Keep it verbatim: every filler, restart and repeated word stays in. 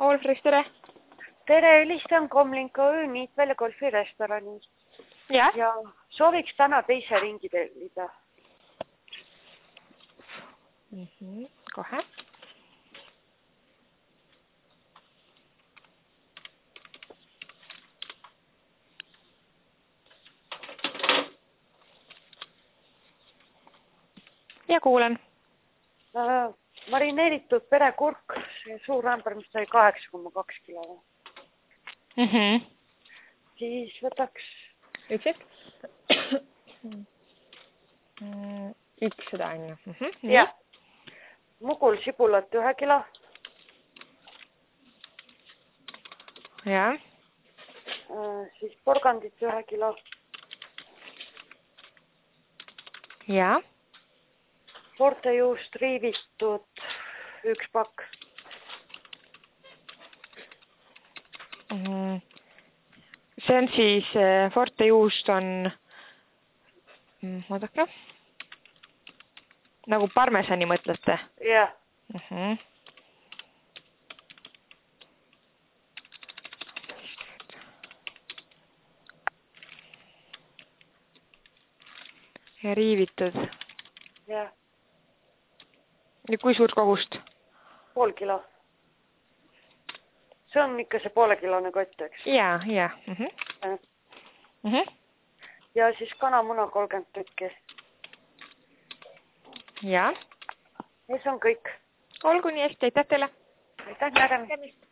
Olfris, tere! Tere, helistan Komlinka öö Niitvälja golfirestorani. Ja? Ja sooviks täna teise ringi tellida. Mm -hmm. Kohe. Ja kuulen. Äh, marineeritud perekurk, see suur ämber, mis sai kaheksa koma kaks kilo. Mm -hmm. Siis võtaks... Üks hetk. Üks seda on ju. Mm -hmm. Ja. Mugul sibulat ühe kilo. Ja. Äh, siis porgandit ühe kilo. Ja. Fortejuust riivitud üks pakk. Mm. See on siis, Forte juust on, vaadake, nagu parmesani mõtlete? Jah. Uh -huh. Ja riivitud. Jah. Ja kui suurt kogust? Pool kilo. See on ikka see poolekilone kott, eks? Ja, ja. Uh -huh. Ja. Uh -huh. Ja siis kanamuna kolmkümmend tükki. Ja. Ja see on kõik. Olgu nii hästi, aitäh teile. Aitäh, nägemist.